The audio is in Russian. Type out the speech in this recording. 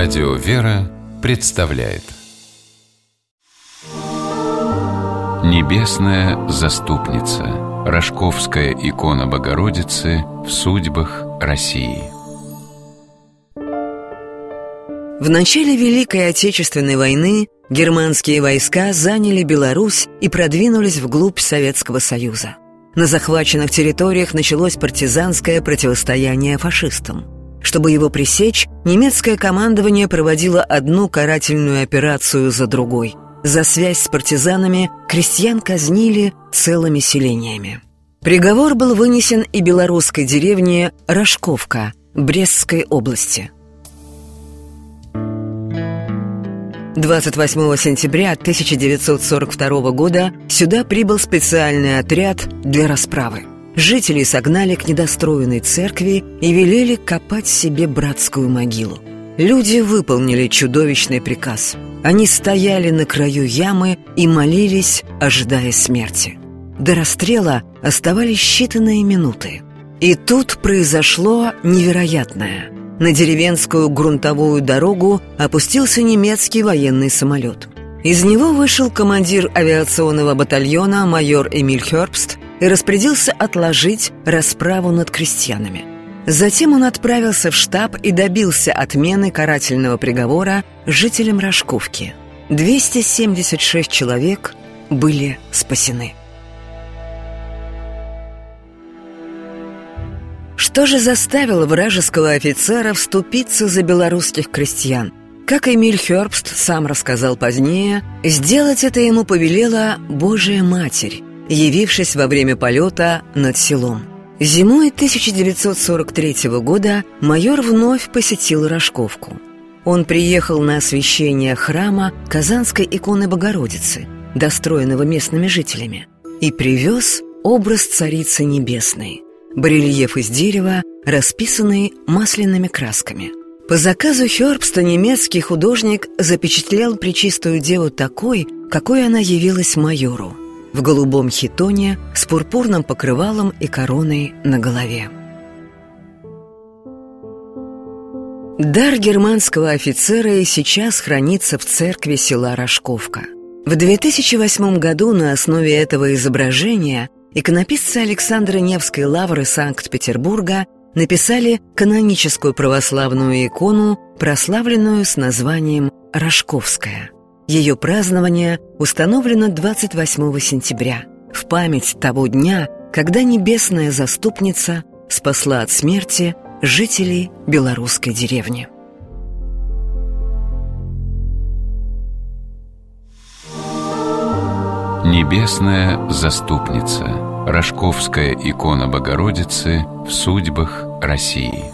Радио «Вера» представляет Небесная заступница. Рожковская икона Богородицы в судьбах России. В начале Великой Отечественной войны германские войска заняли Беларусь и продвинулись вглубь Советского Союза. На захваченных территориях началось партизанское противостояние фашистам. Чтобы его пресечь, немецкое командование проводило одну карательную операцию за другой. За связь с партизанами крестьян казнили целыми селениями. Приговор был вынесен и белорусской деревне Рожковка Брестской области. 28 сентября 1942 года сюда прибыл специальный отряд для расправы. Жителей согнали к недостроенной церкви и велели копать себе братскую могилу. Люди выполнили чудовищный приказ. Они стояли на краю ямы и молились, ожидая смерти. До расстрела оставались считанные минуты. И тут произошло невероятное. На деревенскую грунтовую дорогу опустился немецкий военный самолет. Из него вышел командир авиационного батальона майор Эмиль Хёрбст и распорядился отложить расправу над крестьянами. Затем он отправился в штаб и добился отмены карательного приговора жителям Рожковки. 276 человек были спасены. Что же заставило вражеского офицера вступиться за белорусских крестьян? Как Эмиль Хёрбст сам рассказал позднее, сделать это ему повелела Божия Матерь, явившись во время полета над селом. Зимой 1943 года майор вновь посетил Рожковку. Он приехал на освящение храма Казанской иконы Богородицы, достроенного местными жителями, и привез образ Царицы Небесной, барельеф из дерева, расписанный масляными красками. По заказу Хёрбста немецкий художник запечатлел Пречистую Деву такой, какой она явилась майору, в голубом хитоне с пурпурным покрывалом и короной на голове. Дар германского офицера и сейчас хранится в церкви села Рожковка. В 2008 году на основе этого изображения иконописцы Александра Невской лавры Санкт-Петербурга написали каноническую православную икону, прославленную с названием «Рожковская». Ее празднование установлено 28 сентября, в память того дня, когда Небесная Заступница спасла от смерти жителей белорусской деревни. Небесная заступница. Рожковская икона Богородицы в судьбах России.